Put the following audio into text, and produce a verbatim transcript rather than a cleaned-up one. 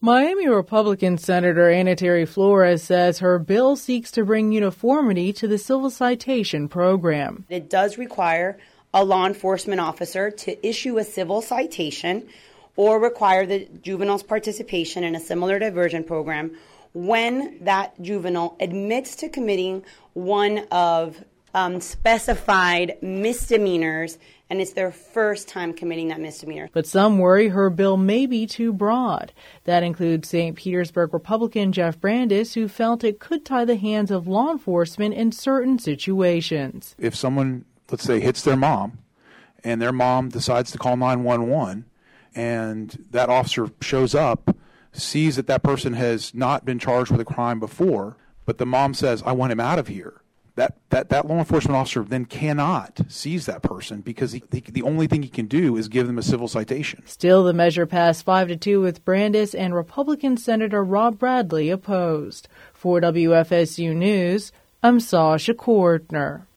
Miami Republican Senator Ana Terry Flores says her bill seeks to bring uniformity to the civil citation program. It does require a law enforcement officer to issue a civil citation or require the juvenile's participation in a similar diversion program when that juvenile admits to committing one of um, specified misdemeanors, and it's their first time committing that misdemeanor. But some worry her bill may be too broad. That includes Saint Petersburg Republican Jeff Brandes, who felt it could tie the hands of law enforcement in certain situations. If someone, let's say, hits their mom, and their mom decides to call nine one one, and that officer shows up, sees that that person has not been charged with a crime before, but the mom says, I want him out of here. That, that, that law enforcement officer then cannot seize that person because he, he, the only thing he can do is give them a civil citation. Still, the measure passed five to two with Brandes and Republican Senator Rob Bradley opposed. For W F S U News, I'm Sasha Cordner.